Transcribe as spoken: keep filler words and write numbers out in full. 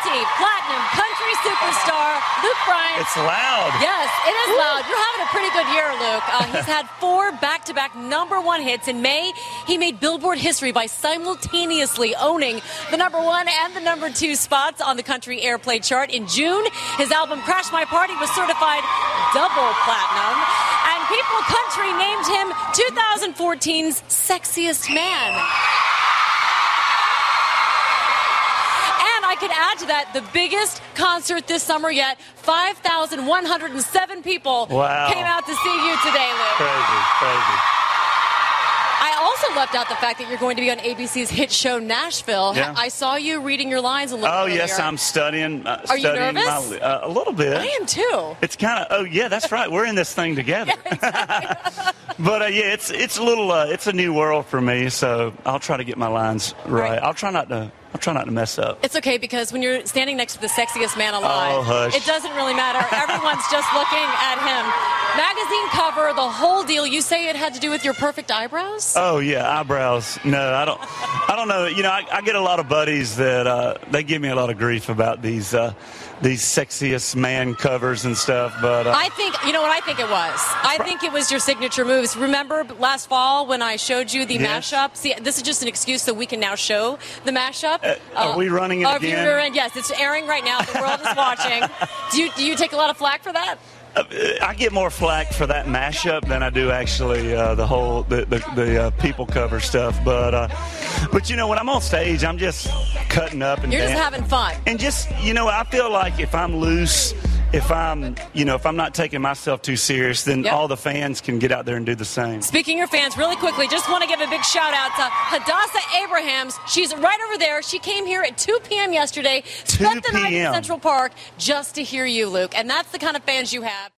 multi-platinum country superstar, Luke Bryan. It's loud. Yes, it is loud. You're having a pretty good year, Luke. Uh, he's had four back-to-back number one hits. In May, he made Billboard history by simultaneously owning the number one and the number two spots on the country airplay chart. In June, his album Crash My Party was certified double platinum. And People Country named him twenty fourteen's Sexiest Man. And I could add to that the biggest concert this summer yet. five thousand one hundred seven people wow. came out to see you today, Luke. Crazy, crazy. I also left out the fact that you're going to be on A B C's hit show Nashville. Yeah. I saw you reading your lines a little Oh, earlier. yes, I'm studying. Uh, Are you studying nervous? My, uh, a little bit. I am too. It's kind of, oh, yeah, that's right. We're in this thing together. Yeah, exactly. But, uh, yeah, it's it's a little, uh, it's a new world for me, so I'll try to get my lines right. Right. I'll try not to. I'll try not to mess up. It's okay because when you're standing next to the sexiest man alive, oh, hush. it doesn't really matter. Everyone's just looking at him. Magazine cover, the whole deal. You say it had to do with your perfect eyebrows? Oh yeah, eyebrows. No, I don't. I don't know. You know, I, I get a lot of buddies that uh, they give me a lot of grief about these uh, these sexiest man covers and stuff. But uh, I think you know what I think it was. I think it was your signature moves. Remember last fall when I showed you the yes. mashup? See, this is just an excuse so we can now show the mashup. Uh, are uh, we running it oh, again? You're in, yes, it's airing right now. The world is watching. Do you do you take a lot of flack for that? Uh, I get more flack for that mashup than I do actually uh, the whole the the, the uh, people cover stuff. But uh, but you know when I'm on stage, I'm just cutting up and you're dan- just having fun. And just you know, I feel like if I'm loose, if I'm you know if I'm not taking myself too serious, then yep. all the fans can get out there and do the same. Speaking of your fans, really quickly, just want to give a big shout out to Hadassah Abrahams. She's right over there. She came here at two p.m. yesterday, spent the night in Central Park just to hear you, Luke. And that's the kind of fans you have.